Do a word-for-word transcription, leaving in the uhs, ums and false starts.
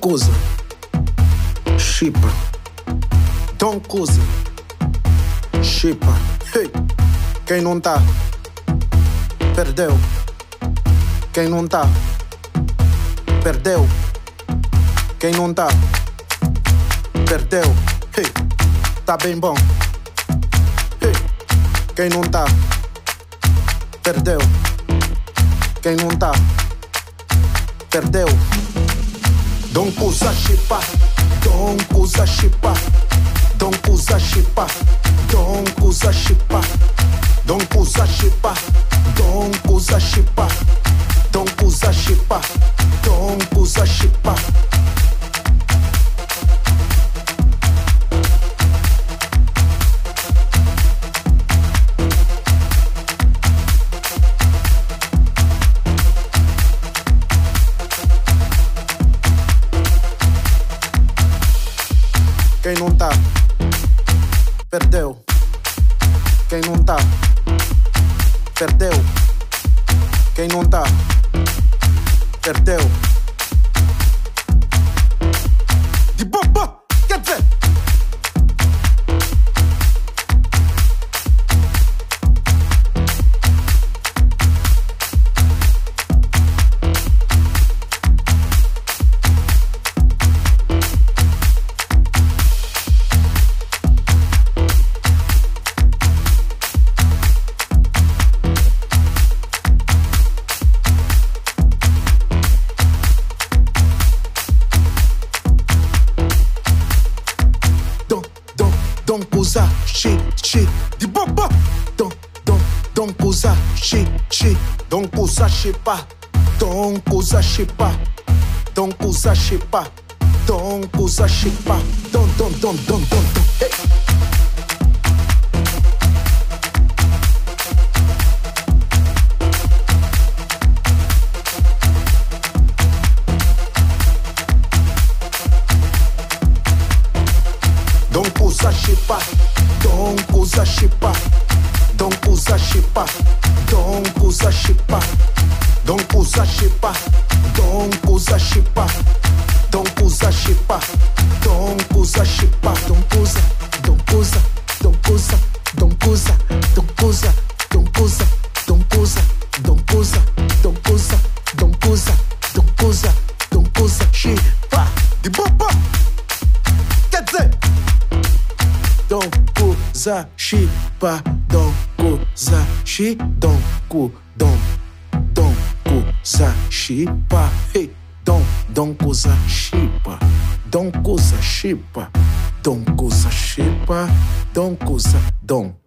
Kuza, Chipa, Don Kuza, Chipa. Hey. Quem não tá, perdeu. Quem não tá, perdeu. Quem não tá, perdeu. Hey. Tá bem bom. Hey. Quem não tá, perdeu. Quem não tá, perdeu. Don Kuza Chipa, Don Kuza Chipa, Don Kuza Chipa, Don Kuza Chipa, Don Kuza Chipa, Don Kuza Chipa, Don Kuza Chipa, Don Kuza Chipa. Quem não tá, perdeu. Quem não tá, perdeu. Quem não tá, perdeu. De boba, quer dizer. Don Kuza, chi, chi, de boba. Don, don, Don Kuza, chi, chi. Don Kuza Chipa, Don Kuza Chipa, Don Kuza Chipa, Don Kuza Chipa, Don, don, don, don, don, don. Hey. Don Kuza Chipa, Don Kuza Chipa, Don Kuza Chipa, Don Kuza Chipa, Don Kuza Chipa, Don Kuza Chipa, Don Kuza Chipa, Don Kuza Chipa, Don Kuza, Don Kuza, Don Kuza, Don Kuza, Don Kuza, Don Kuza, Don Kuza, Don Kuza, Don Kuza, Don Kuza, Don Kuza, Don Kuza Chipa, de boba, quer dizer. Don Kuza Chipa, Don Kuza Chi, Don Ku, Don, Don Kuza Chipa, hey, Don, Don Kuza Chipa, Don Kuza Chipa, Don Kuza Chipa, Don Kuza, Don.